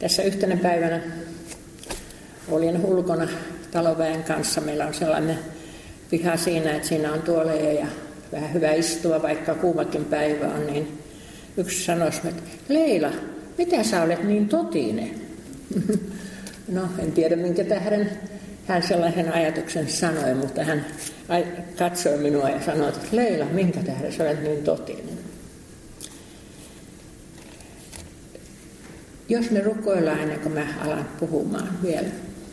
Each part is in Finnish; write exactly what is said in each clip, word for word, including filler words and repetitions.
Tässä yhtenä päivänä olin ulkona taloväen kanssa. Meillä on sellainen piha siinä, että siinä on tuoleja ja vähän hyvä istua, vaikka kuumakin päivä on. Niin yksi sanoi, että Leila, mitä sä olet niin totinen? No, en tiedä minkä tähden hän sellaisen ajatuksen sanoi, mutta hän katsoi minua ja sanoi, että Leila, minkä tähden sä olet niin totinen? Jos me rukoillaan ennen kuin mä alan puhumaan vielä.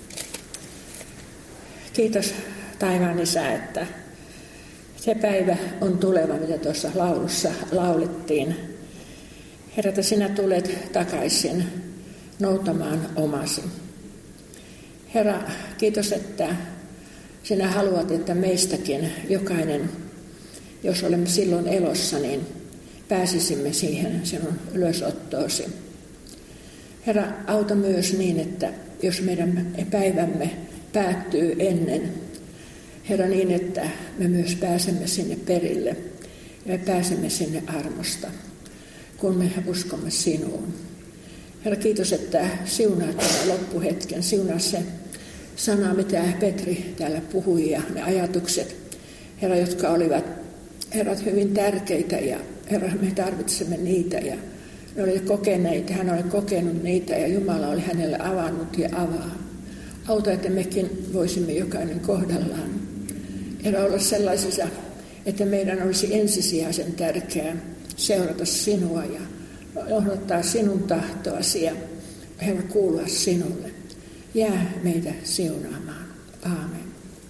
Kiitos taivaan Isä, että se päivä on tuleva, mitä tuossa laulussa laulettiin. Herra, että sinä tulet takaisin noutamaan omasi. Herra, kiitos, että sinä haluat, että meistäkin jokainen, jos olemme silloin elossa, niin pääsisimme siihen sinun ylösottoosi. Herra, auta myös niin, että jos meidän päivämme päättyy ennen, Herra, niin, että me myös pääsemme sinne perille ja me pääsemme sinne armosta, kun me uskomme sinuun. Herra, kiitos, että siunaat tämän loppuhetken, siunaa se sana, mitä Petri täällä puhui ja ne ajatukset, Herra, jotka olivat, Herra, hyvin tärkeitä ja Herra, me tarvitsemme niitä ja ne oli kokeneita, hän oli kokenut niitä ja Jumala oli hänelle avannut ja avaa. Auta, että mekin voisimme jokainen kohdallaan. Herra, olla sellaisissa, että meidän olisi ensisijaisen tärkeää seurata sinua ja odottaa sinun tahtoasi ja Herra, kuulua sinulle. Jää meitä siunaamaan. Aamen.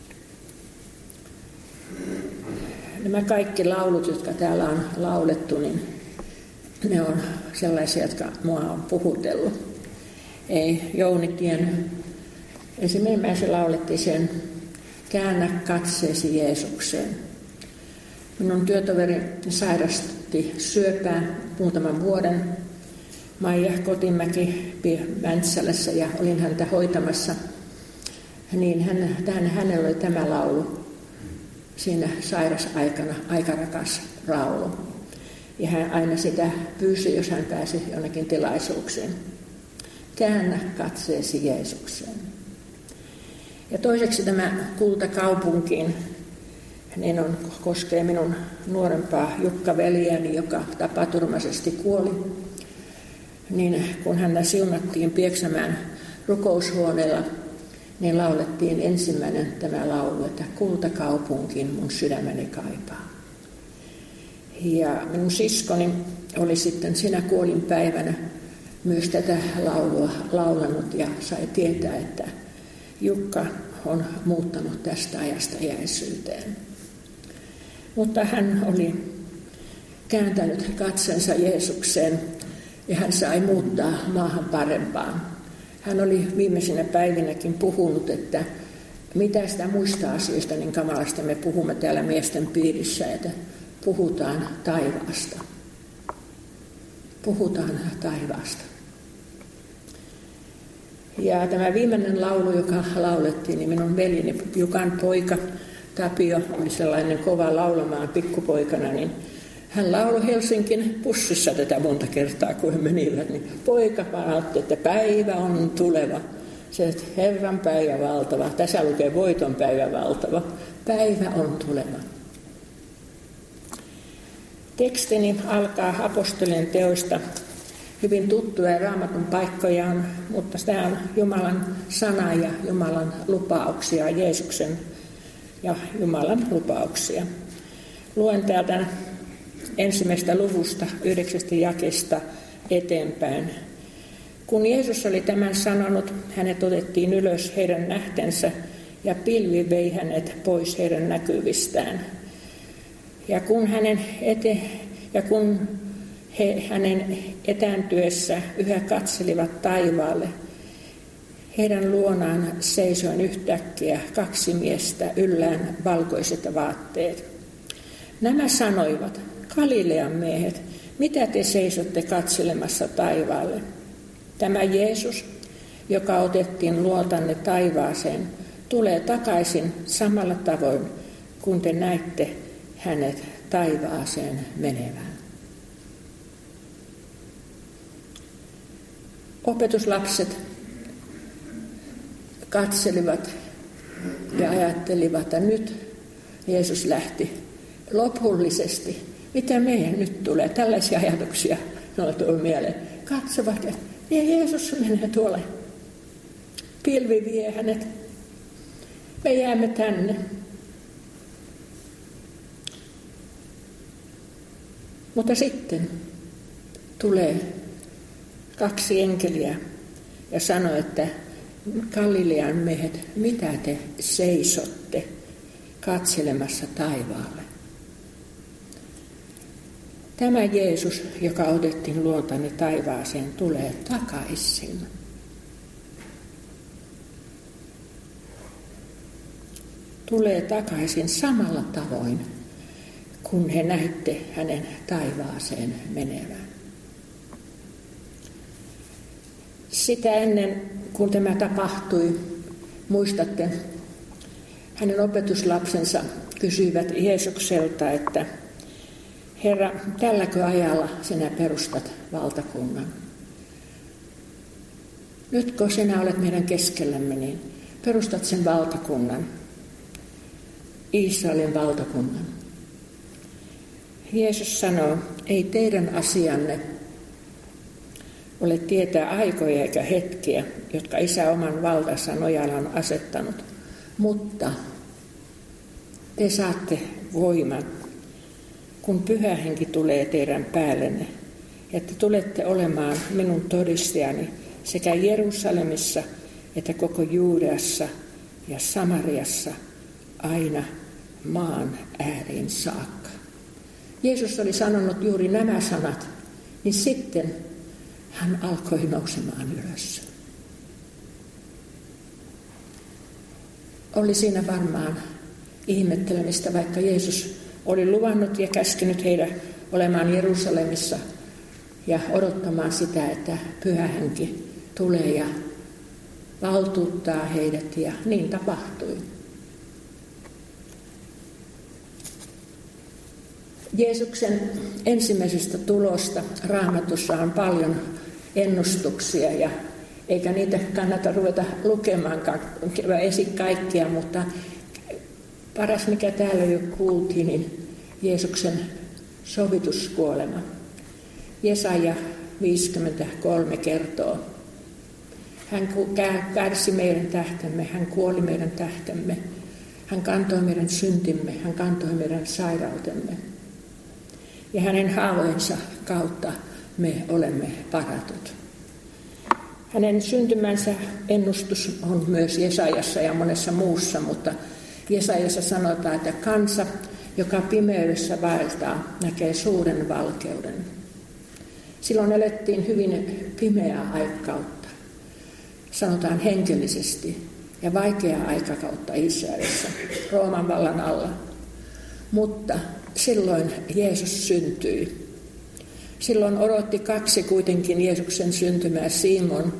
Nämä kaikki laulut, jotka täällä on laulettu, niin ne on sellaisia, jotka mua on puhutellut. Ei Jounitien ensimmäisenä laulettiin sen Käännä katseesi Jeesukseen. Minun työtoveri sairasti syöpää muutaman vuoden. Maija Kotimäki Mäntsälässä ja olin häntä hoitamassa. Niin hän, tämän, hänellä oli tämä laulu siinä sairasaikana, aika rakas laulu. Ja hän aina sitä pyysi, jos hän pääsi jonnekin tilaisuuksiin. Käännä katseesi Jeesukseen. Ja toiseksi tämä Kultakaupunkiin, niin on, koskee minun nuorempaa Jukka-veljääni, joka tapaturmaisesti kuoli. Niin kun häntä siunattiin Pieksämään rukoushuoneella, niin laulettiin ensimmäinen tämä laulu, että Kultakaupunkiin mun sydämeni kaipaa. Ja minun siskoni oli sitten sinä kuolinpäivänä myös tätä laulua laulanut ja sai tietää, että Jukka on muuttanut tästä ajasta jäisyyteen. Mutta hän oli kääntänyt katsensa Jeesukseen ja hän sai muuttaa maahan parempaan. Hän oli viimeisinä päivinäkin puhunut, että mitä sitä muista asioista niin kamalasti me puhumme täällä miesten piirissä, että puhutaan taivaasta. Puhutaan taivaasta. Ja tämä viimeinen laulu, joka laulettiin, niin minun veljeni Jukan poika Tapio oli sellainen kova laulamaan pikkupoikana, niin hän lauloi Helsingin bussissa tätä monta kertaa, kun he menivät. Niin poika vaan otti, että päivä on tuleva. Se, että Herran päivä valtava. Tässä lukee voiton päivä valtava. Päivä on tuleva. Tekstini alkaa apostolien teoista. Hyvin tuttuja Raamatun paikkoja on, mutta tämä on Jumalan sana ja Jumalan lupauksia, Jeesuksen ja Jumalan lupauksia. Luen täältä ensimmäistä luvusta, yhdeksästä jakesta eteenpäin. Kun Jeesus oli tämän sanonut, hänet otettiin ylös heidän nähtensä ja pilvi vei hänet pois heidän näkyvistään. Ja kun hänen ete, ja kun he hänen etääntyessä yhä katselivat taivaalle, heidän luonaan seisoin yhtäkkiä kaksi miestä yllään valkoiset vaatteet. Nämä sanoivat, Galilean miehet, mitä te seisotte katselemassa taivaalle? Tämä Jeesus, joka otettiin luotanne taivaaseen, tulee takaisin samalla tavoin, kun te näitte hänet taivaaseen menevän. Opetuslapset katselivat ja ajattelivat, että nyt Jeesus lähti lopullisesti. Mitä meidän nyt tulee? Tällaisia ajatuksia noille tuli mieleen. Katsovat, että Jeesus menee tuolle. Pilvi vie hänet. Me jäämme tänne. Mutta sitten tulee kaksi enkeliä ja sanoo, että Galilean miehet, mitä te seisotte katselemassa taivaalle? Tämä Jeesus, joka otettiin luoltanne taivaaseen, tulee takaisin. Tulee takaisin samalla tavoin, kun he näitte hänen taivaaseen menevän. Sitä ennen, kun tämä tapahtui, muistatte, hänen opetuslapsensa kysyivät Jeesukselta, että Herra, tälläkö ajalla sinä perustat valtakunnan? Nyt kun sinä olet meidän keskellämme, niin perustat sen valtakunnan, Israelin valtakunnan. Jeesus sanoo, ei teidän asianne ole tietää aikoja eikä hetkiä, jotka Isä oman valtansa nojalla on asettanut, mutta te saatte voiman, kun Pyhä Henki tulee teidän päällenne, että tulette olemaan minun todistajani sekä Jerusalemissa että koko Juudeassa ja Samariassa aina maan ääriin saakka. Jeesus oli sanonut juuri nämä sanat, niin sitten hän alkoi nousemaan ylös. Oli siinä varmaan ihmettelemistä, vaikka Jeesus oli luvannut ja käskenyt heidän olemaan Jerusalemissa ja odottamaan sitä, että Pyhä Henki tulee ja valtuuttaa heidät, ja niin tapahtui. Jeesuksen ensimmäisestä tulosta Raamatussa on paljon ennustuksia, ja eikä niitä kannata ruveta lukemaankaan esi kaikkia, mutta paras mikä täällä jo kuultiin, niin Jeesuksen sovituskuolema. Jesaja viisikymmentäkolme kertoo, hän kärsi meidän tähtemme, hän kuoli meidän tähtemme, hän kantoi meidän syntimme, hän kantoi meidän sairautemme. Ja hänen haavojensa kautta me olemme paratut. Hänen syntymänsä ennustus on myös Jesajassa ja monessa muussa, mutta Jesajassa sanotaan, että kansa, joka pimeydessä vaeltaa, näkee suuren valkeuden. Silloin elettiin hyvin pimeää aikakautta, sanotaan henkellisesti, ja vaikeaa aikakautta Israelissa, Rooman vallan alla. Mutta silloin Jeesus syntyi. Silloin odotti kaksi kuitenkin Jeesuksen syntymää, Simon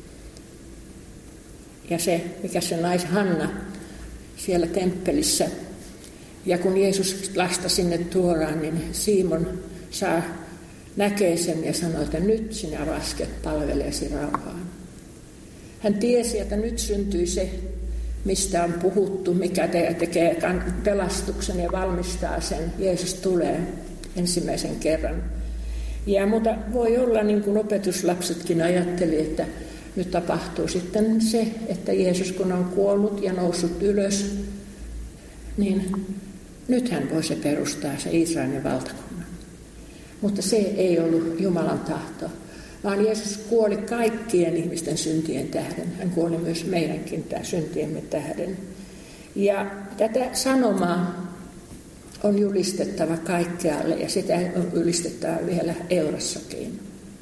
ja se, mikä se nais Hanna siellä temppelissä. Ja kun Jeesus lasta sinne tuodaan, niin Simon saa näkee sen ja sanoo, että nyt sinä lasket palvelijasi rauhaan. Hän tiesi, että nyt syntyi se, mistä on puhuttu, mikä tekee pelastuksen ja valmistaa sen. Jeesus tulee ensimmäisen kerran. Ja mutta voi olla, niin kuin opetuslapsetkin ajatteli, että nyt tapahtuu sitten se, että Jeesus kun on kuollut ja noussut ylös, niin nyt hän voi se perustaa se Israelin valtakunnan. Mutta se ei ollut Jumalan tahto, vaan Jeesus kuoli kaikkien ihmisten syntien tähden. Hän kuoli myös meidänkin syntiemme tähden. Ja tätä sanomaa on julistettava kaikkialle, ja sitä on julistettava vielä Eurossakin.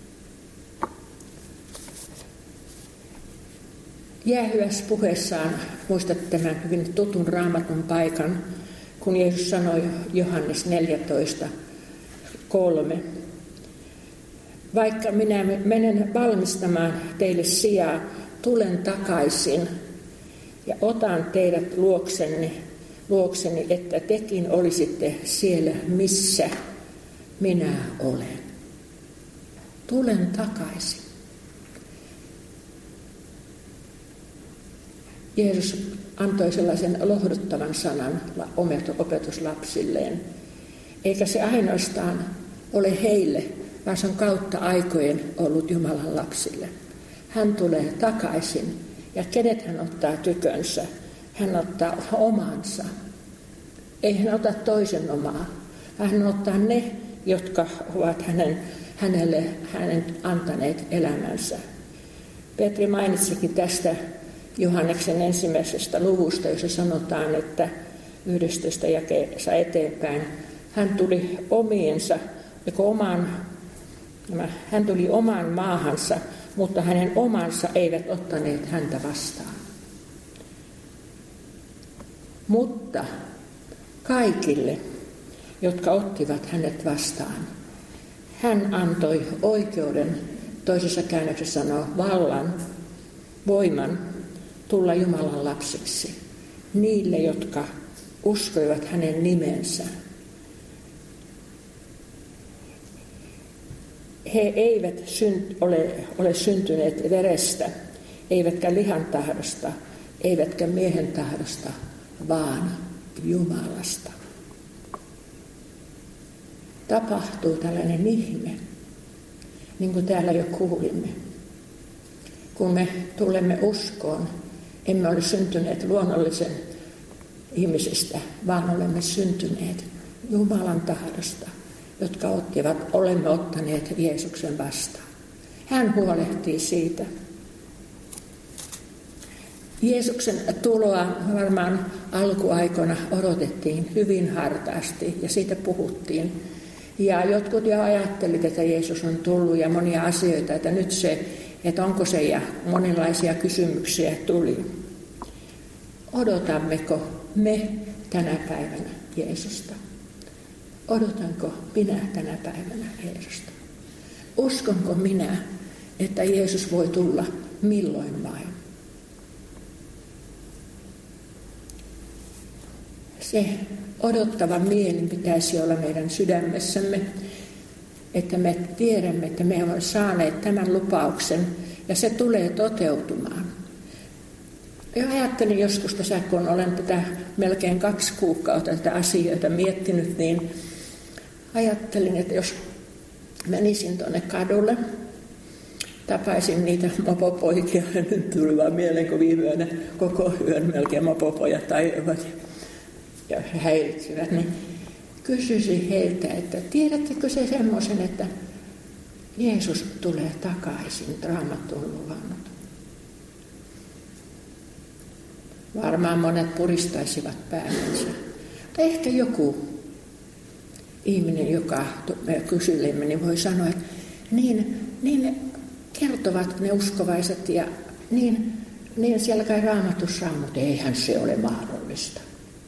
Jäähyvässä puheessaan muistat tämän hyvin tutun Raamatun paikan, kun Jeesus sanoi Johannes neljätoista kolme. Vaikka minä menen valmistamaan teille sijaa, tulen takaisin ja otan teidät luokseni, luokseni, että tekin olisitte siellä, missä minä olen. Tulen takaisin. Jeesus antoi sellaisen lohduttavan sanan opetuslapsilleen. Eikä se ainoastaan ole heille, vaan se on kautta aikojen ollut Jumalan lapsille. Hän tulee takaisin ja kenet hän ottaa tykönsä? Hän ottaa omansa. Ei hän ota toisen omaa, vaan hän ottaa ne, jotka ovat hänen, hänelle hänen antaneet elämänsä. Petri mainitsikin tästä Johanneksen ensimmäisestä luvusta, jossa sanotaan, että yhdestoista jakeessa eteenpäin hän tuli omiensa, omaan, hän tuli omaan maahansa, mutta hänen omansa eivät ottaneet häntä vastaan. Mutta kaikille, jotka ottivat hänet vastaan, hän antoi oikeuden, toisessa käännöksessä sanoo vallan, voiman tulla Jumalan lapsiksi niille, jotka uskoivat hänen nimensä. He eivät synt, ole, ole syntyneet verestä, eivätkä lihan tahdosta, eivätkä miehen tahdosta, vaan Jumalasta. Tapahtuu tällainen ihme, niin kuin täällä jo kuulimme. Kun me tulemme uskoon, emme ole syntyneet luonnollisen ihmisestä, vaan olemme syntyneet Jumalan tahdosta, jotka ottivat, olemme ottaneet Jeesuksen vastaan. Hän huolehtii siitä. Jeesuksen tuloa varmaan alkuaikoina odotettiin hyvin hartaasti ja siitä puhuttiin. Ja jotkut jo ajattelivat, että Jeesus on tullut ja monia asioita, että nyt se, että onko se ja monenlaisia kysymyksiä tuli. Odotammeko me tänä päivänä Jeesusta? Odotanko minä tänä päivänä Jeesusta? Uskonko minä, että Jeesus voi tulla milloin vain? Se odottava mieli pitäisi olla meidän sydämessämme, että me tiedämme, että me olemme saaneet tämän lupauksen ja se tulee toteutumaan. Ja ajattelin joskus tässä, kun olen tätä melkein kaksi kuukautta tätä asioita miettinyt, niin ajattelin, että jos menisin tuonne kadulle, tapaisin niitä mopopoikia, nyt tuli vaan mieleen, kun viime yönä koko yön melkein mopopojat tajuivat ja häiritsivät, niin kysyisin heiltä, että tiedättekö se semmoisen, että Jeesus tulee takaisin, Raamattu on luvannut. Varmaan monet puristaisivat päänsä. Tai ehkä joku ihminen, joka me kysylimme, niin voi sanoa, että niin, niin ne kertovat ne uskovaiset ja niin, niin siellä kai Raamatussa on, mutta eihän se ole mahdollista.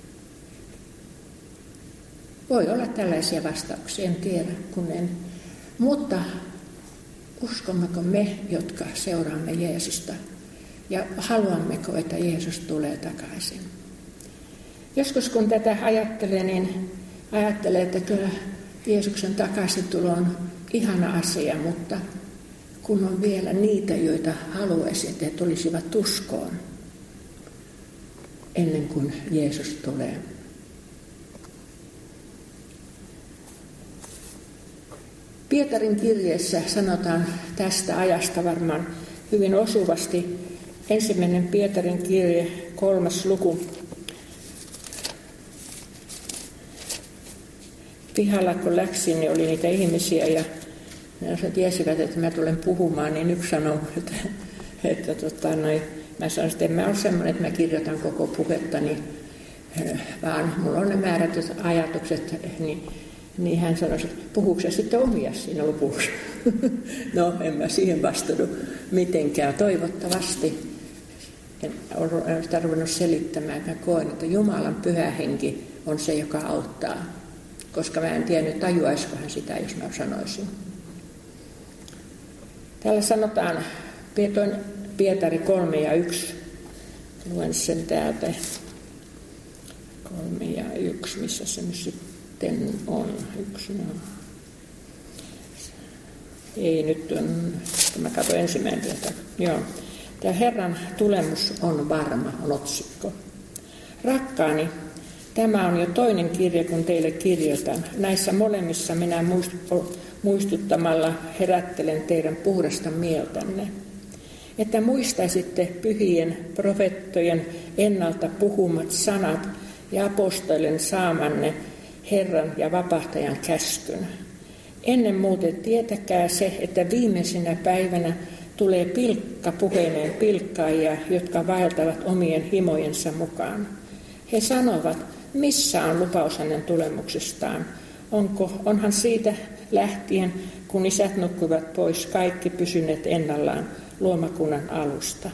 Voi olla tällaisia vastauksia, en tiedä, kun en. Mutta uskommeko me, jotka seuraamme Jeesusta, ja haluammeko, että Jeesus tulee takaisin? Joskus kun tätä ajattelee, niin ajattelee, että kyllä Jeesuksen takaisintulo on ihana asia, mutta kun on vielä niitä, joita haluaisi, että he tulisivat uskoon ennen kuin Jeesus tulee. Pietarin kirjeessä sanotaan tästä ajasta varmaan hyvin osuvasti. Ensimmäinen Pietarin kirje, kolmas luku. Pihalla kun läksin, niin oli niitä ihmisiä ja ne tiesivät, että mä tulen puhumaan, niin yksi sanoi, että, että tota, noi, mä sanoin, että en mä ole semmoinen, että mä kirjoitan koko puhettani, vaan mulla on ne määrätyt ajatukset, niin Niin hän sanoi, että puhuuko se sitten omia siinä lopuksi? No, en mä siihen vastannut mitenkään. Toivottavasti en ole tarvinnut selittämään. Mä koen, että Jumalan pyhä henki on se, joka auttaa. Koska mä en tiennyt, tajuaisiko hän sitä, jos mä sanoisin. Täällä sanotaan Pietari kolme ja yksi. Luen sen täältä. Kolme ja yksi, missä se nyt sitten on yksi. No. Ei nyt on, mä katson ensimmäinen. Joo. Tämä Herran tulemus on varma, on otsikko. Rakkaani, tämä on jo toinen kirja, kun teille kirjoitan. Näissä molemmissa minä muistuttamalla herättelen teidän puhdasta mieltänne. Että muistaisitte pyhien profeettojen ennalta puhumat sanat ja apostolien saamanne Herran ja vapahtajan käskyn. Ennen muuten tietäkää se, että viimeisenä päivänä tulee pilkkapuheineen pilkkaajia, jotka vaeltavat omien himojensa mukaan. He sanovat, missä on lupaus hänen tulemuksestaan? Onko, onhan siitä lähtien, kun isät nukkuivat pois, kaikki pysyneet ennallaan luomakunnan alusta.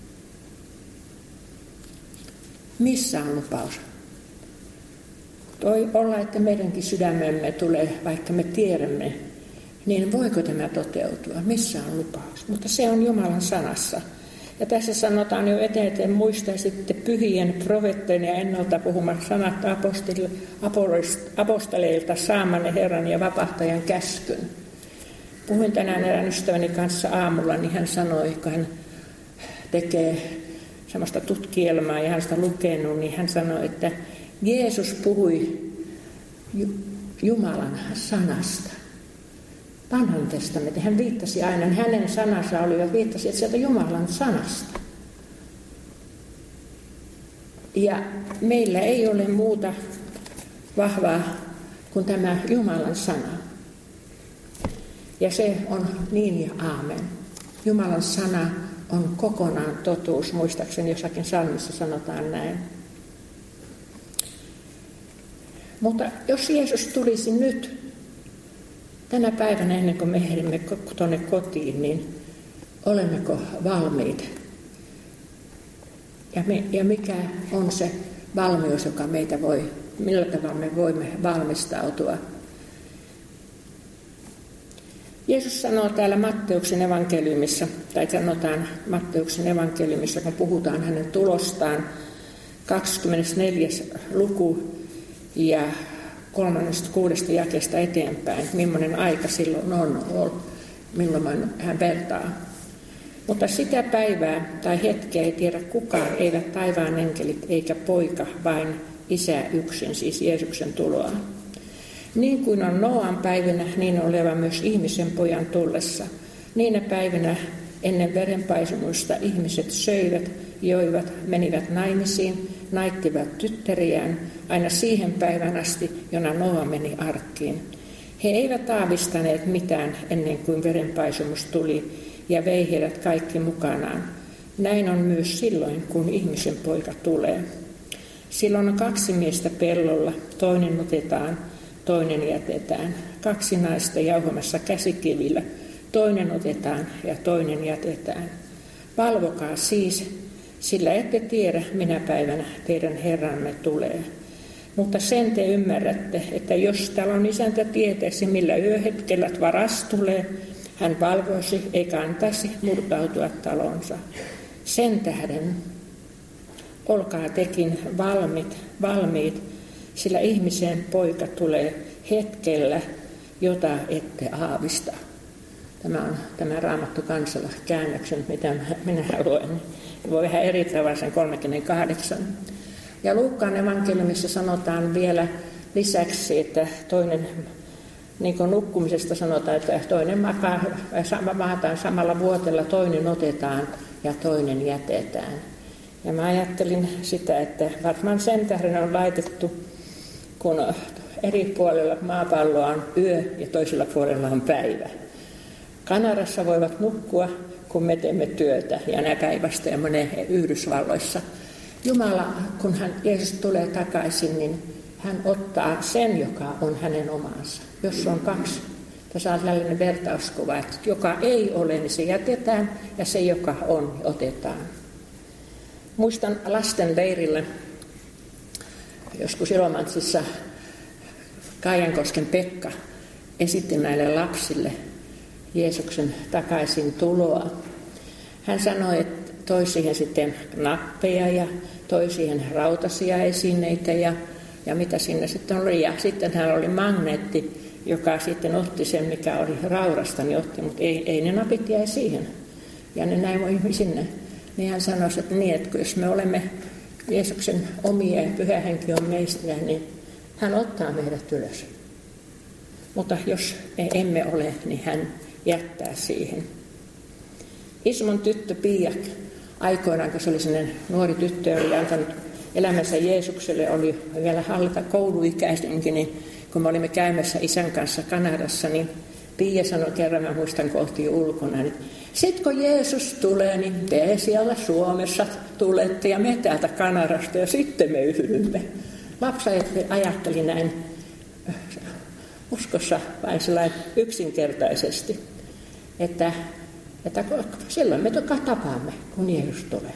Missä on lupaus? Voi olla, että meidänkin sydämemme tulee, vaikka me tiedämme, niin voiko tämä toteutua? Missä on lupaus? Mutta se on Jumalan sanassa. Ja tässä sanotaan jo eteen, muistaisitte pyhien profeettojen ja ennalta puhumat sanat apostoleilta saamanne Herran ja vapahtajan käskyn. Puhuin tänään erään ystäväni kanssa aamulla, niin hän sanoi, kun hän tekee semmoista tutkielmaa ja hän sitä lukenut, niin hän sanoi, että Jeesus puhui Jumalan sanasta. Vanhan testamentin. Hän viittasi aina, hänen sanansa oli ja viittasi, että sieltä Jumalan sanasta. Ja meillä ei ole muuta vahvaa kuin tämä Jumalan sana. Ja se on niin ja aamen. Jumalan sana on kokonaan totuus. Muistaakseni jossakin salmissa sanotaan näin. Mutta jos Jeesus tulisi nyt, tänä päivänä ennen kuin me ehdimme tuonne kotiin, niin olemmeko valmiita? Ja, me, ja mikä on se valmius, joka meitä voi, millä tavalla me voimme valmistautua? Jeesus sanoo täällä Matteuksen evankeliumissa, tai sanotaan Matteuksen evankeliumissa, kun puhutaan hänen tulostaan, kaksikymmentäneljäs luku ja kolmannesta kuudesta jakeesta eteenpäin, millainen aika silloin on, milloin hän vertaa. Mutta sitä päivää tai hetkeä ei tiedä kukaan, eivät taivaan enkelit eikä poika, vain Isä yksin, siis Jeesuksen tuloa. Niin kuin on Nooan päivinä, niin on oleva myös ihmisen pojan tullessa. Niinä päivinä ennen verenpaisumusta ihmiset söivät, joivat, menivät naimisiin, naittivat tyttäriään, aina siihen päivän asti, jona Noa meni arkkiin. He eivät aavistaneet mitään ennen kuin verenpaisumus tuli ja vei heidät kaikki mukanaan. Näin on myös silloin, kun ihmisen poika tulee. Silloin on kaksi miestä pellolla, toinen otetaan, toinen jätetään. Kaksi naista jauhamassa käsikivillä, toinen otetaan ja toinen jätetään. Valvokaa siis, sillä ette tiedä, minä päivänä teidän Herranne tulee. Mutta sen te ymmärrätte, että jos talon isäntä tietäisi, millä yöhetkellä varas tulee, hän valvoisi eikä antaisi murtautua talonsa. Sen tähden olkaa tekin valmiit, valmiit, sillä ihmisen poika tulee hetkellä, jota ette aavista. Tämä on tämä Raamattu kansalla käännöksen, mitä minä luen. Voi vähän eri tavalla sen kolmekymmentäkahdeksan. Ja Luukkaan evankeliumissa sanotaan vielä lisäksi, että toinen, niin kuin nukkumisesta sanotaan, että toinen makaa, maataan samalla vuotella, toinen otetaan ja toinen jätetään. Ja mä ajattelin sitä, että varmaan sen tähden on laitettu, kun eri puolella maapalloa on yö ja toisella puolella on päivä. Kanadassa voivat nukkua, kun me teemme työtä ja nämä päivästä ja monen Yhdysvalloissa. Jumala, kun hän, Jeesus tulee takaisin, niin hän ottaa sen, joka on hänen omansa. Jos on kaksi, tässä on tällainen vertauskuva, että joka ei ole, niin se jätetään ja se, joka on, otetaan. Muistan lasten leirillä, joskus Ilomantsissa Kaijankosken Pekka esitti näille lapsille Jeesuksen takaisin tuloa. Hän sanoi, että toi siihen sitten nappeja ja toi siihen rautaisia esineitä ja, ja mitä sinne sitten oli. Ja sitten hän oli magneetti, joka sitten otti sen, mikä oli raudasta, niin otti, mutta ei, ei ne napit jäi siihen. Ja ne näin voi sinne. niin hän sanoi, että niin, että jos me olemme Jeesuksen omia ja Pyhä Henki on meistä, niin hän ottaa meidät ylös. Mutta jos me emme ole, niin hän jättää siihen. Ismon tyttö Pia, aikoinaan kun se oli sellainen nuori tyttö, oli antanut elämänsä Jeesukselle, oli vielä hallita kouluikäisenkin, niin kun me olimme käymässä isän kanssa Kanadassa, niin Pia sanoi kerran, mä muistan, kun oltiin ulkona, niin sit kun Jeesus tulee, niin te siellä Suomessa tulette ja me täältä Kanadasta ja sitten me yhdymme. Lapsi ajatteli näin uskossa vain sellainen yksinkertaisesti, että, että silloin me tapaamme, kun Jeesus tulee.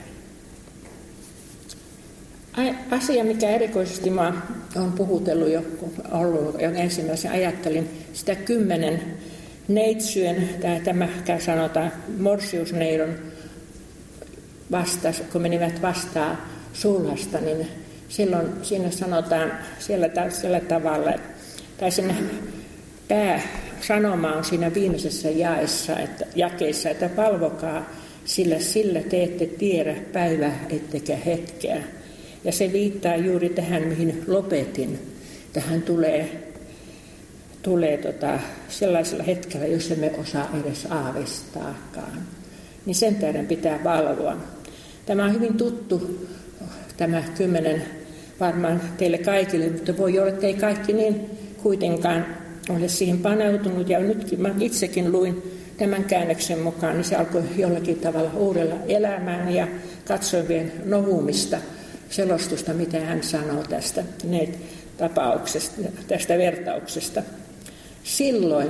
Asia, mikä erikoisesti mä olen puhutellut jo, kun ollut jo ensimmäisen ajattelin, sitä kymmenen neitsyön, tämä sanotaan morsiusneidon vastas, kun menivät vastaan sulhasta, niin silloin siinä sanotaan siellä tällä tavalla, tai sen pääsanoma on siinä viimeisessä jaessa, että, jakeessa, että palvokaa, sillä sillä te ette tiedä päivää ettekä hetkeä. Ja se viittaa juuri tähän, mihin lopetin. Tähän tulee, tulee tota, sellaisella hetkellä, jos emme osaa edes aavistaakaan. Niin sen tähden pitää valvoa. Tämä on hyvin tuttu, tämä kymmenen varmaan teille kaikille, mutta voi olla, että ei kaikki niin kuitenkaan ole siihen paneutunut. Ja nytkin mä itsekin luin tämän käännöksen mukaan, niin se alkoi jollakin tavalla uudella elämään ja katsoin vielä Novumista selostusta, mitä hän sanoo tästä tapauksesta, tästä vertauksesta. Silloin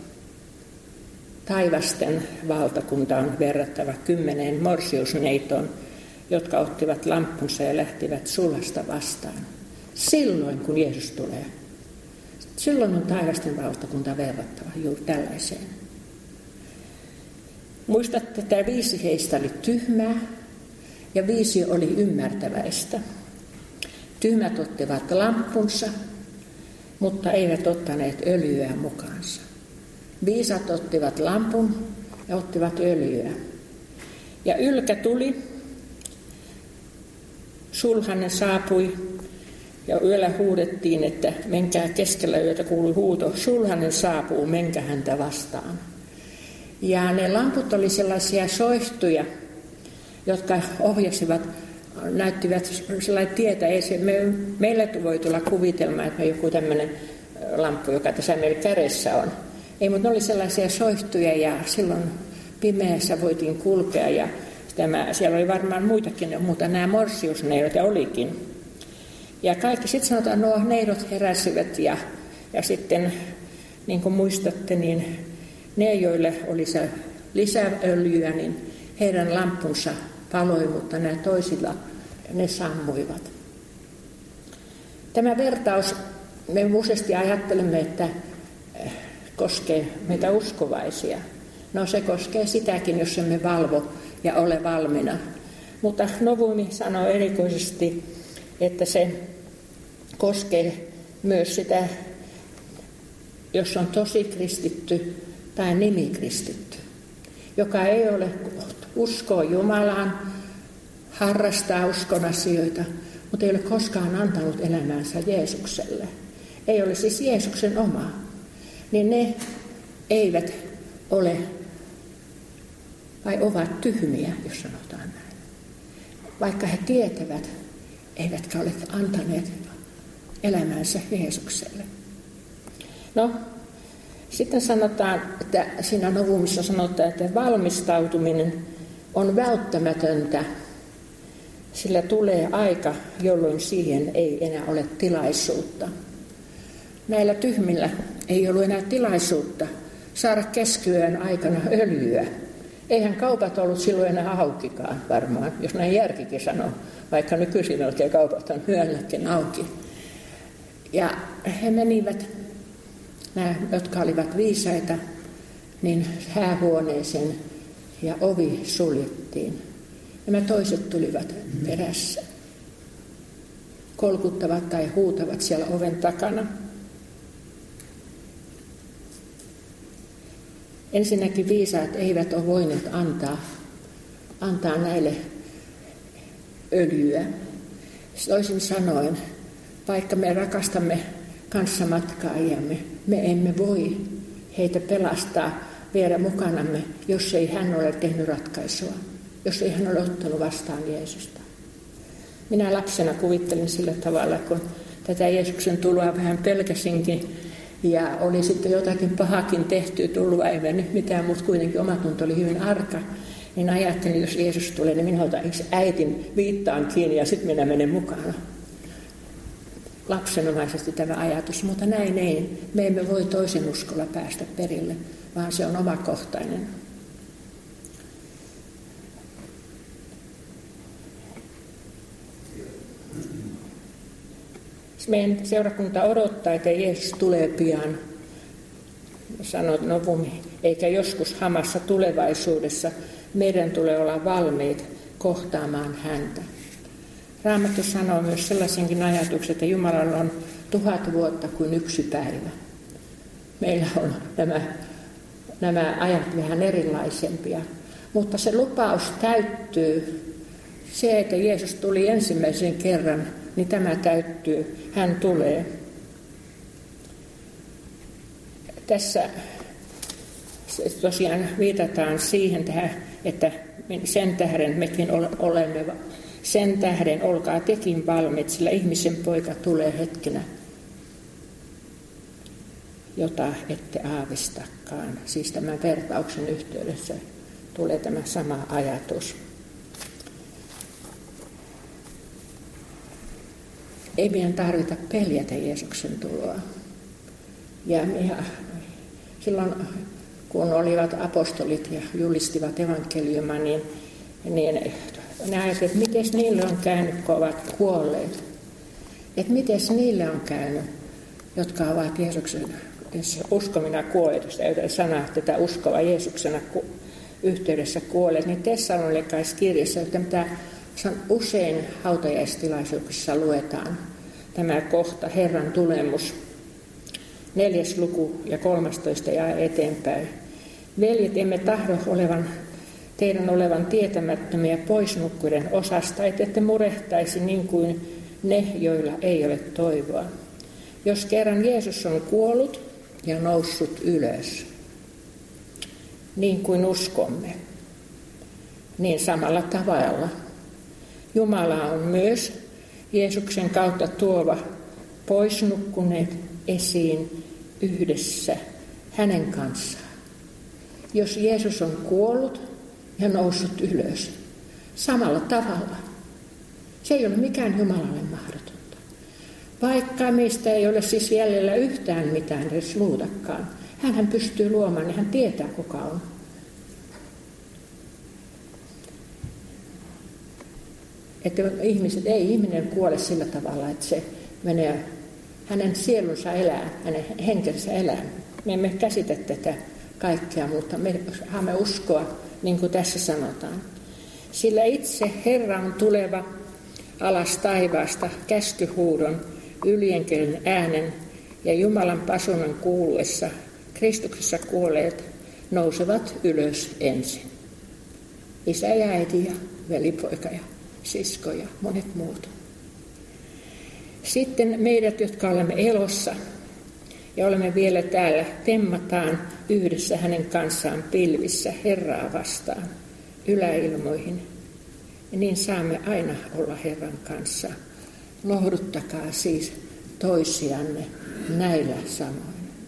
taivasten valtakunta on verrattava kymmeneen morsiusneitoon, jotka ottivat lamppunsa ja lähtivät sulhasta vastaan. Silloin, kun Jeesus tulee. Silloin on taivasten valtakunta verrattava juuri tällaiseen. Muistatte, että tämä viisi heistä oli tyhmää ja viisi oli ymmärtäväistä. Tyhmät ottivat lamppunsa, mutta eivät ottaneet öljyä mukaansa. Viisat ottivat lampun ja ottivat öljyä. Ja ylkä tuli, sulhanen saapui ja yöllä huudettiin, että menkää keskellä yötä, kuului huuto, sulhanen saapuu, menkää häntä vastaan. Ja ne lamput oli sellaisia soihtuja, jotka ohjasivat, näyttivät sellainen tietä. Ei se, me, meille voi tulla kuvitelma, että me joku tämmöinen lamppu, joka tässä meillä kädessä on. Ei, mutta ne oli sellaisia soihtuja ja silloin pimeässä voitiin kulkea. Ja tämä, siellä oli varmaan muitakin, mutta nämä morsiusneidot ja olikin. Ja kaikki, sitten sanotaan, nuo neidot heräsivät ja, ja sitten, niin kuin muistatte, niin ne, joille oli se lisäöljyä, niin heidän lampunsa paloi, mutta nämä toisilla ne sammuivat. Tämä vertaus, me useasti ajattelemme, että koskee meitä uskovaisia. No se koskee sitäkin, jos emme valvo ja ole valmiina. Mutta Novumi sanoo erikoisesti, että se koskee myös sitä, jos on tosi kristitty tai nimikristitty, joka ei ole uskoa Jumalaan, harrastaa uskon asioita, mutta ei ole koskaan antanut elämäänsä Jeesukselle. Ei ole siis Jeesuksen oma. Niin ne eivät ole, vai ovat tyhmiä, jos sanotaan näin. Vaikka he tietävät, eivätkä ole antaneet elämäänsä Jeesukselle. No, sitten sanotaan, että siinä Novumissa sanotaan, että valmistautuminen on välttämätöntä, sillä tulee aika, jolloin siihen ei enää ole tilaisuutta. Näillä tyhmillä ei ollut enää tilaisuutta saada keskiyön aikana öljyä. Eihän kaupat ollut silloin enää aukikaan varmaan, jos näin järkikin sanoo, vaikka nykyisin oikein kaupat on yölläkin auki. Ja he menivät, nämä, jotka olivat viisaita, niin häähuoneeseen ja ovi suljettiin. Nämä toiset tulivat perässä, kolkuttavat tai huutavat siellä oven takana. Ensinnäkin viisaat eivät ole voineet antaa, antaa näille öljyä. Toisin sanoen, vaikka me rakastamme kanssamatkailijamme, me emme voi heitä pelastaa, viedä mukanamme, jos ei hän ole tehnyt ratkaisua, jos ei hän ole ottanut vastaan Jeesusta. Minä lapsena kuvittelin sillä tavalla, kun tätä Jeesuksen tuloa vähän pelkäsinkin, ja oli sitten jotakin pahakin tehty, tullut ei mennyt mitään, mutta kuitenkin omatunto oli hyvin arka. Niin ajattelin, jos Jeesus tulee, niin minä otan äitin viittaan kiinni ja sitten minä menen mukana. Lapsenomaisesti tämä ajatus, mutta näin ei. Me emme voi toisen uskolla päästä perille, vaan se on omakohtainen. Meidän seurakunta odottaa, että Jeesus tulee pian. Sanot Novumi, eikä joskus hamassa tulevaisuudessa. Meidän tulee olla valmiit kohtaamaan häntä. Raamattu sanoo myös sellaisenkin ajatuksen, että Jumalalla on tuhat vuotta kuin yksi päivä. Meillä on nämä, nämä ajat vähän erilaisempia, mutta se lupaus täyttyy. Se, että Jeesus tuli ensimmäisen kerran, niin tämä täyttyy. Hän tulee. Tässä tosiaan viitataan siihen, että sen tähden mekin olemme, sen tähden olkaa tekin valmiit, sillä ihmisen poika tulee hetkenä, jota ette aavistakaan. Siis tämän vertauksen yhteydessä tulee tämä sama ajatus. Ei meidän tarvita peljätä Jeesuksen tuloa. Ja silloin, kun olivat apostolit ja julistivat evankeliumaa, niin, niin ne ajattelivat, että miten niille on käynyt, kun ovat kuolleet. Että miten niille on käynyt, jotka ovat Jeesuksen uskomina kuolleet, jos ei sanaa tätä uskova Jeesuksena yhteydessä kuolleet, niin Tessalonikalaiskirjassa, että mitä usein hautajaistilaisuuksissa luetaan tämä kohta, Herran tulemus, neljäs luku ja kolmastoista ja eteenpäin. Veljet, emme tahdo olevan, teidän olevan tietämättömiä poisnukkuiden osasta, että ette murehtaisi niin kuin ne, joilla ei ole toivoa. Jos kerran Jeesus on kuollut ja noussut ylös, niin kuin uskomme, niin samalla tavalla Jumala on myös Jeesuksen kautta tuova poisnukkuneet esiin yhdessä hänen kanssaan. Jos Jeesus on kuollut ja noussut ylös samalla tavalla, se ei ole mikään Jumalalle mahdotonta. Vaikka meistä ei ole siis jäljellä yhtään mitään edes muutakaan, hänhän pystyy luomaan, niin hän tietää kuka on. Että ihmiset, ei ihminen kuole sillä tavalla, että se menee, hänen sielunsa elää, hänen henkensä elää. Me emme käsitä tätä kaikkea, mutta me saamme uskoa, niin kuin tässä sanotaan. Sillä itse Herra on tuleva alas taivaasta käskyhuudon, ylienkelin äänen ja Jumalan pasunan kuuluessa Kristuksessa kuolleet nousevat ylös ensin. Isä ja äiti ja velipoika ja sisko ja monet muut. Sitten meidät, jotka olemme elossa ja olemme vielä täällä, temmataan yhdessä hänen kanssaan pilvissä Herraa vastaan yläilmoihin. Ja niin saamme aina olla Herran kanssa. Lohduttakaa siis toisianne näillä sanoin.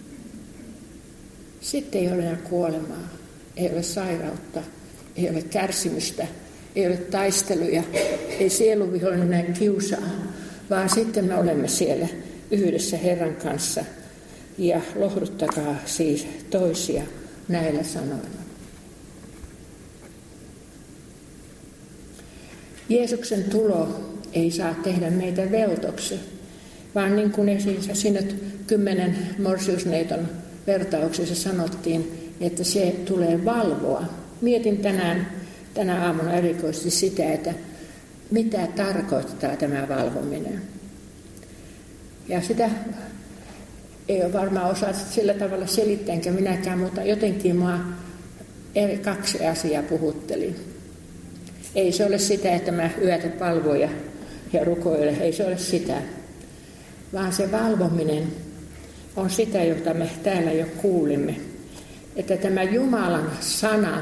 Sitten ei ole enää kuolemaa, ei ole sairautta, ei ole kärsimystä, ei ole taisteluja, ei sieluvihollinen näin kiusaa, vaan sitten me olemme siellä yhdessä Herran kanssa. Ja lohduttakaa siis toisia näillä sanoilla. Jeesuksen tulo ei saa tehdä meitä veltoksi, vaan niin kuin esimerkiksi siinä kymmenen morsiusneiton vertauksessa sanottiin, että se tulee valvoa. Mietin tänään, tänä aamuna erikoisesti sitä, että mitä tarkoittaa tämä valvominen. Ja sitä ei ole varmaan osaa sillä tavalla selittää, enkä minäkään, mutta jotenkin minua eri kaksi asiaa puhutteli. Ei se ole sitä, että mä yötä palvon ja, ja rukoilen. Ei se ole sitä. Vaan se valvominen on sitä, jota me täällä jo kuulimme. Että tämä Jumalan sana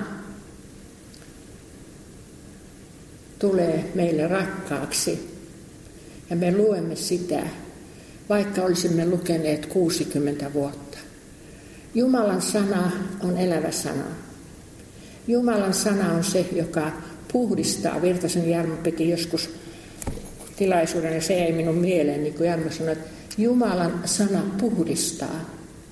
tulee meille rakkaaksi. Ja me luemme sitä, vaikka olisimme lukeneet kuusikymmentä vuotta. Jumalan sana on elävä sana. Jumalan sana on se, joka puhdistaa. Virtasen Jarmo piti joskus tilaisuuden, ja se ei minun mieleen, niin kuin Jarmo sanoi, että Jumalan sana puhdistaa.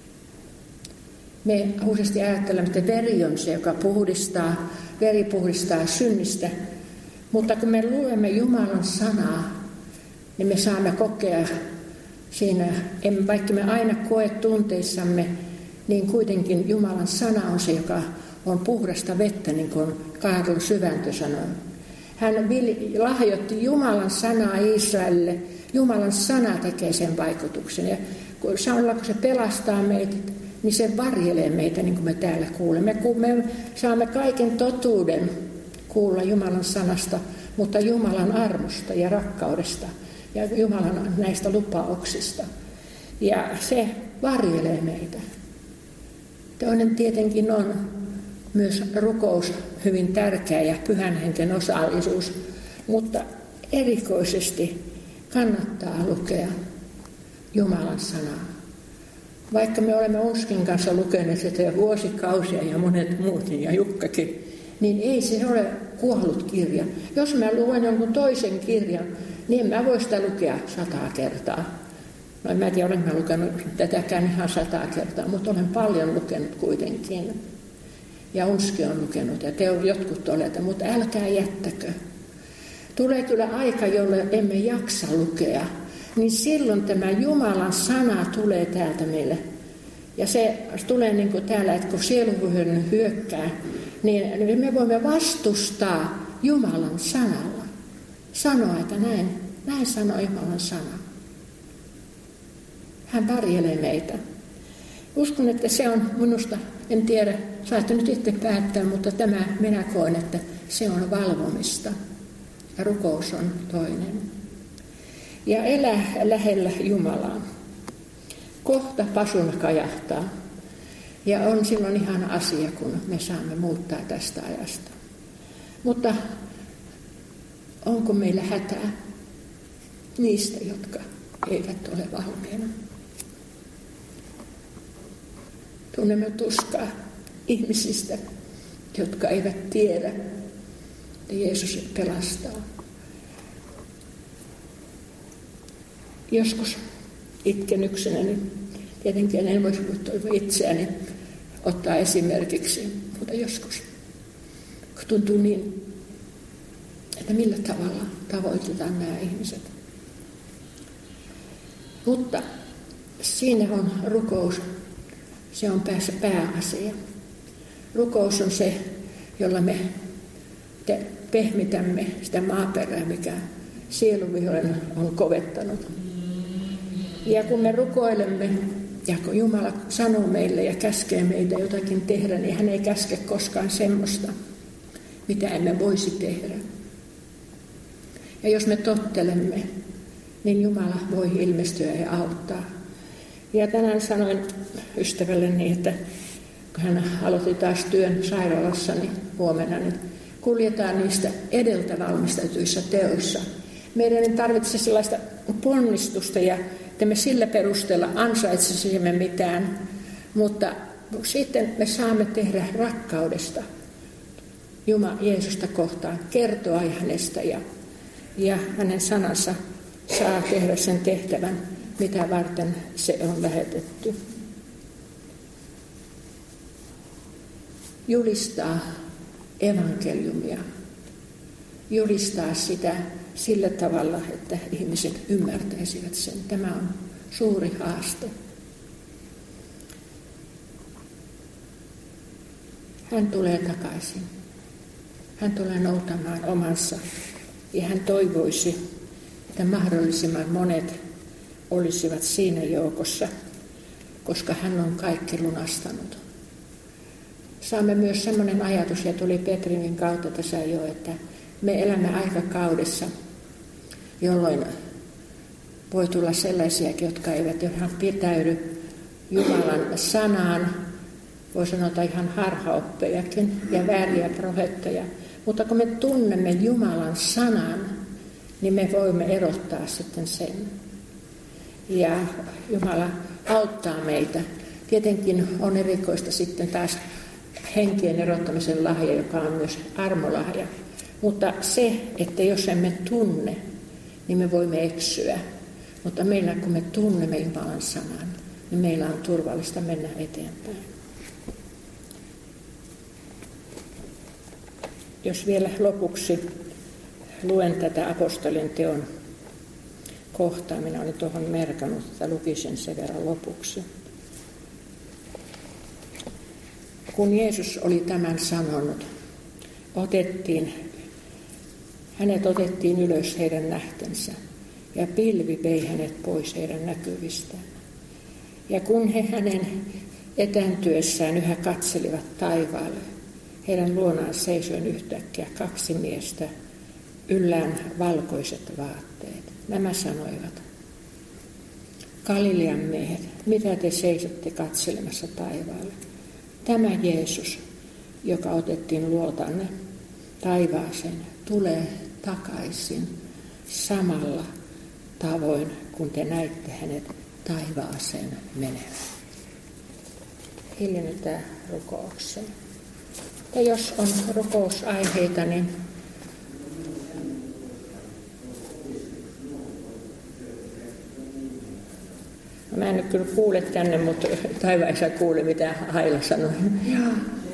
Me useasti ajattelemme, että veri on se, joka puhdistaa, veri puhdistaa synnistä. Mutta kun me luemme Jumalan sanaa, niin me saamme kokea siinä, vaikka me aina koe tunteissamme, niin kuitenkin Jumalan sana on se, joka on puhdasta vettä, niin kuin Kaarlo Syväntö sanoi. Hän lahjoitti Jumalan sanaa Israelille. Jumalan sana tekee sen vaikutuksen. Ja samalla kun se pelastaa meitä, niin se varjelee meitä, niin kuin me täällä kuulemme. Kun me saamme kaiken totuuden kuulla Jumalan sanasta, mutta Jumalan armosta ja rakkaudesta ja Jumalan näistä lupauksista. Ja se varjelee meitä. Toinen tietenkin on myös rukous hyvin tärkeä ja pyhän hengen osallisuus, mutta erikoisesti kannattaa lukea Jumalan sanaa. Vaikka me olemme Unskin kanssa lukeneet sitä jo vuosikausia ja monet muut ja Jukkakin, niin ei se ole kuollut kirja. Jos mä luen jonkun toisen kirjan, niin en mä voi sitä lukea sataa kertaa. No en mä tiedä, olen mä lukenut tätäkään ihan sataa kertaa, mutta olen paljon lukenut kuitenkin. Ja Unski on lukenut ja te jotkut olette, mutta älkää jättäkö. Tulee kyllä aika, jolloin emme jaksa lukea, niin silloin tämä Jumalan sana tulee täältä meille. Ja se tulee niin kuin täällä, että kun sieluvyhden hyökkää, niin me voimme vastustaa Jumalan sanalla. Sanoa, että näin, näin sanoo Jumalan sana. Hän varjelee meitä. Uskon, että se on minusta, en tiedä, saatte nyt itse päättää, mutta tämä minä koen, että se on valvomista. Ja rukous on toinen. Ja elä lähellä Jumalaa. Kohta pasuna kajahtaa. Ja on silloin ihana asia, kun me saamme muuttaa tästä ajasta. Mutta onko meillä hätää niistä, jotka eivät ole valmiina? Tunnemme tuskaa ihmisistä, jotka eivät tiedä, että Jeesus pelastaa. Joskus itken yksinäni. Tietenkin en voisi itseäni ottaa esimerkiksi, mutta joskus kun tuntuu niin, että millä tavalla tavoitetaan nämä ihmiset. Mutta siinä on rukous, se on pääasia. Rukous on se, jolla me pehmitämme sitä maaperää, mikä sieluvihollinen on kovettanut. Ja kun me rukoilemme, ja kun Jumala sanoo meille ja käskee meitä jotakin tehdä, niin hän ei käske koskaan semmoista, mitä emme voisi tehdä. Ja jos me tottelemme, niin Jumala voi ilmestyä ja auttaa. Ja tänään sanoin ystävälleni, että kun hän aloitti taas työn sairaalassa, niin huomenna, niin kuljetaan niistä edeltä valmistetuissa teoissa. Meidän ei tarvitse sellaista ponnistusta ja että me sillä perusteella ansaitsisimme mitään, mutta sitten me saamme tehdä rakkaudesta Jumala Jeesusta kohtaan, kertoa hänestä ja, ja hänen sanansa saa tehdä sen tehtävän, mitä varten se on lähetetty. Julistaa evankeliumia, julistaa sitä sillä tavalla, että ihmiset ymmärtäisivät sen. Tämä on suuri haaste. Hän tulee takaisin. Hän tulee noutamaan omansa ja hän toivoisi, että mahdollisimman monet olisivat siinä joukossa, koska hän on kaikki lunastanut. Saamme myös sellainen ajatus, ja tuli Petrinin kautta tässä jo, että me elämme aikakaudessa, jolloin voi tulla sellaisiakin, jotka eivät ihan pitäydy Jumalan sanaan, voi sanota ihan harhaoppejakin ja vääriä profeettoja. Mutta kun me tunnemme Jumalan sanan, niin me voimme erottaa sitten sen. Ja Jumala auttaa meitä. Tietenkin on erikoista sitten taas henkien erottamisen lahja, joka on myös armolahja. Mutta se, että jos emme tunne, niin me voimme eksyä. Mutta meillä, kun me tunnemme Jumalan sanan, niin meillä on turvallista mennä eteenpäin. Jos vielä lopuksi luen tätä apostolin teon kohtaa, minä olin tuohon merkannut, että lukisin sen verran lopuksi. Kun Jeesus oli tämän sanonut, otettiin, hänet otettiin ylös heidän nähtensä, ja pilvi vei hänet pois heidän näkyvistään. Ja kun he hänen etääntyessään yhä katselivat taivaalle, heidän luonaan seisoin yhtäkkiä kaksi miestä, yllään valkoiset vaatteet. Nämä sanoivat, Galilean miehet, mitä te seisotte katselemassa taivaalle? Tämä Jeesus, joka otettiin luotanne taivaaseen, tulee takaisin samalla tavoin, kun te näitte hänet taivaaseen menevän. Hiljennytään rukoukseen. Ja jos on rukousaiheita, niin no, mä en nyt kyllä kuule tänne, mutta taivaissa kuule, mitä Haila sanoi. Joo.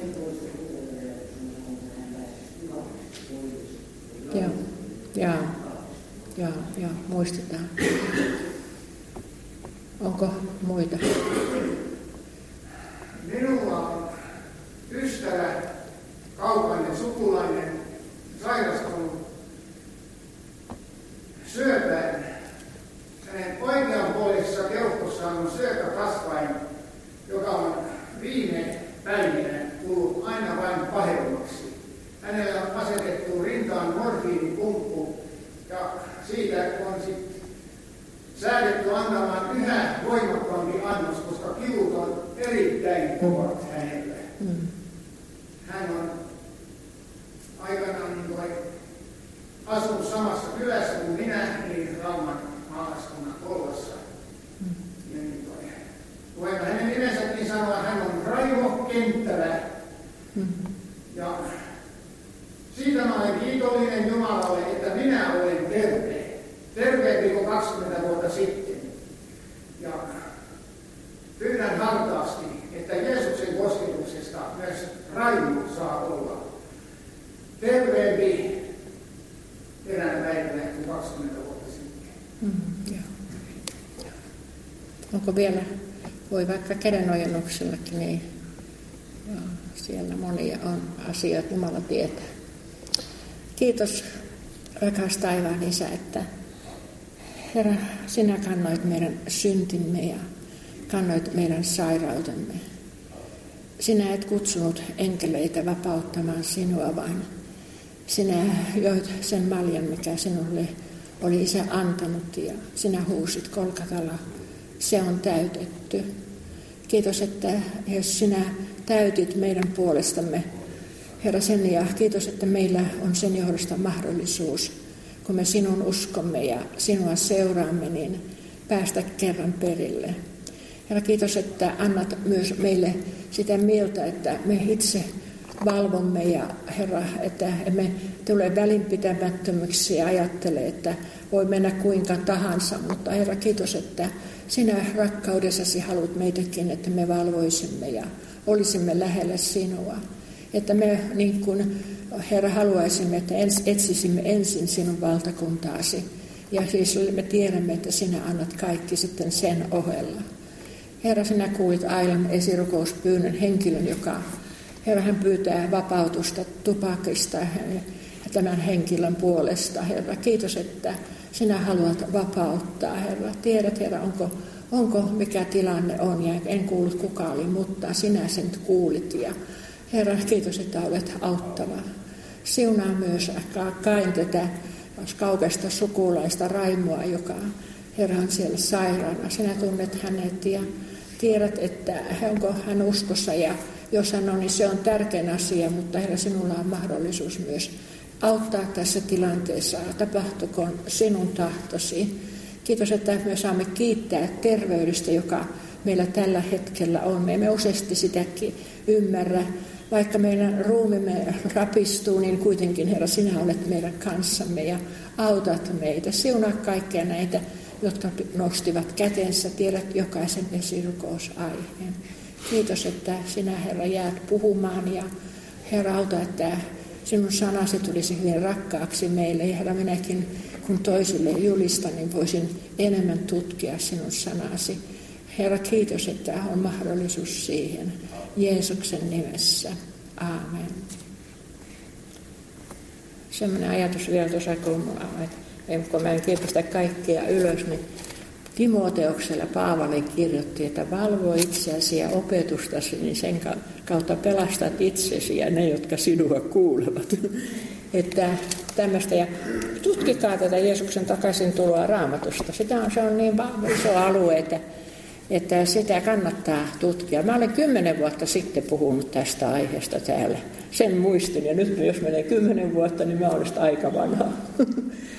Joo, joo, joo, joo, muistetaan. Onko muita? Minulla on ystävä, kaukainen sukulainen, sairastunut syöpään. Hänen oikeanpuolisessa keuhkossaan on syöpäkasvain, joka on viime päivinä tullut aina vain pahemmaksi. Hänellä on asetettu rintaan morfiinipumppu ja siitä on sitten säädetty antamaan yhä voimakkaampi annos, koska kivut on erittäin kovat hänellä. Mm. Hän on aikanaan niin kuin asunut samassa kylässä kuin minä, eli Rauman maalaiskunnan Kollassa. Mm. Ja niin kuin, voimme hänen nimensäkin sanoa, hän on Raivo Kenttälä. Mm. Ja siitä mä olen kiitollinen Jumalalle, että minä olen terve. Terveempi kuin kaksikymmentä vuotta sitten. Ja pyydän hartaasti, että Jeesuksen kosketuksesta myös Raimo saa olla terveempi eräänä päivänä kuin kaksikymmentä vuotta sitten. Mm, joo. Onko vielä, voi vaikka kädenojennuksellakin, niin joo, siellä monia on asioita, Jumala tietää. Kiitos, rakas taivaan Isä, että Herra, sinä kannoit meidän syntimme ja kannoit meidän sairautemme. Sinä et kutsunut enkeleitä vapauttamaan sinua, vaan sinä joit sen maljan, mikä sinulle oli Isä antanut, ja sinä huusit Kolkatalla, se on täytetty. Kiitos, että jos sinä täytit meidän puolestamme, Herra, sen, ja kiitos, että meillä on sen johdosta mahdollisuus, kun me sinun uskomme ja sinua seuraamme, niin päästä kerran perille. Herra, kiitos, että annat myös meille sitä mieltä, että me itse valvomme ja Herra, että emme tule välinpitämättömyksi ja ajattele, että voi mennä kuinka tahansa, mutta Herra, kiitos, että sinä rakkaudessasi haluat meitäkin, että me valvoisimme ja olisimme lähellä sinua. Että me niin kuin Herra haluaisimme, että etsisimme ensin sinun valtakuntaasi. Ja siis me tiedämme, että sinä annat kaikki sitten sen ohella. Herra, sinä kuulit Ailan esirukouspyynnön henkilön, joka, Herra, hän pyytää vapautusta tupakista tämän henkilön puolesta. Herra, kiitos, että sinä haluat vapauttaa, Herra. Tiedät, Herra, onko, onko mikä tilanne on, ja en kuullut kuka oli, mutta sinä sen kuulit. Ja Herra, kiitos, että olet auttava. siunaa myös Kain tätä kaukaista sukulaista Raimoa, joka Herra on siellä sairaana. Sinä tunnet hänet ja tiedät, että onko hän uskossa ja jos hän on, niin se on tärkein asia, mutta Herra, sinulla on mahdollisuus myös auttaa tässä tilanteessa. Tapahtukoon sinun tahtosi. Kiitos, että me saamme kiittää terveydestä, joka meillä tällä hetkellä on. Me emme useasti sitäkin ymmärrä. Vaikka meidän ruumimme rapistuu, niin kuitenkin, Herra, sinä olet meidän kanssamme ja autat meitä. Siunaa kaikkia näitä, jotka nostivat kätensä. Tiedät jokaisen esirukousaiheen. Kiitos, että sinä, Herra, jäät puhumaan ja Herra, auta, että sinun sanasi tulisi hyvin rakkaaksi meille. Ja Herra, minäkin kun toisille julistan, niin voisin enemmän tutkia sinun sanasi. Herra, kiitos, että on mahdollisuus siihen. Jeesuksen nimessä. Aamen. Sellainen ajatus vielä tuossa, kun, kun mä en kirjoita kaikkea ylös, niin Timoteoksella Paavali kirjoitti, että valvo itseäsi ja opetustasi, niin sen kautta pelastat itsesi ja ne, jotka sinua kuulevat. Että tämmöistä, ja tutkikaa tätä Jeesuksen takaisin tuloa Raamatusta. Sitä on, se on niin iso alue, että, että sitä kannattaa tutkia. Mä olen kymmenen vuotta sitten puhunut tästä aiheesta täällä. Sen muistin, ja nyt jos menee kymmenen vuotta, niin mä olen aika vanha.